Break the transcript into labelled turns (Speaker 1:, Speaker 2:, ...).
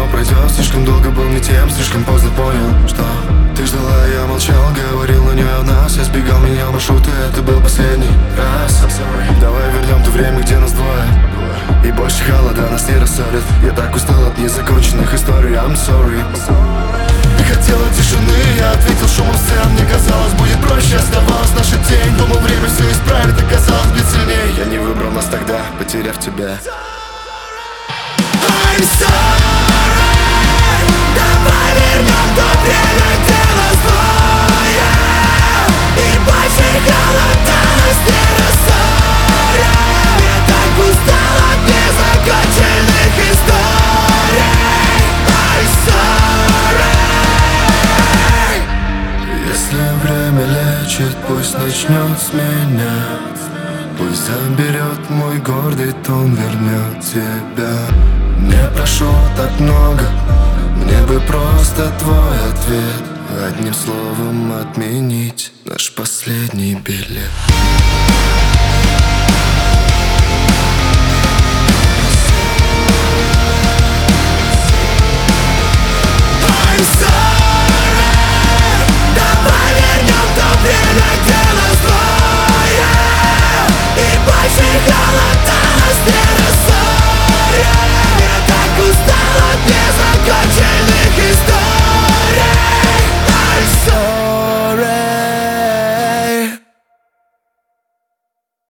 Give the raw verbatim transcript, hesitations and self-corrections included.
Speaker 1: пройдет. Слишком долго был не тем, слишком поздно понял, что ты ждала, я молчал, говорил, но не о нас. Я сбегал, менял маршруты, это был последний раз. I'm sorry. Давай вернем то время, где нас двое, и больше холода нас не рассорит. Я так устал от незаконченных историй. I'm sorry. Ты хотела тишины, я ответил шумом сцен. Мне казалось, будет проще, оставалась наша тень. Думал, время все исправит, оказалось быть сильней. Я не выбрал нас тогда, потеряв тебя. I'm sorry. Давай вернем то время, где нас двое, и больше холода нас не рассорит. Я так устал от незаконченных историй. I'm sorry. Если время лечит, пусть начнет с меня. Пусть заберет мой гордый тон, вернет тебя. Не прошу так много, мне бы просто твой ответ. Одним словом отменить наш последний билет.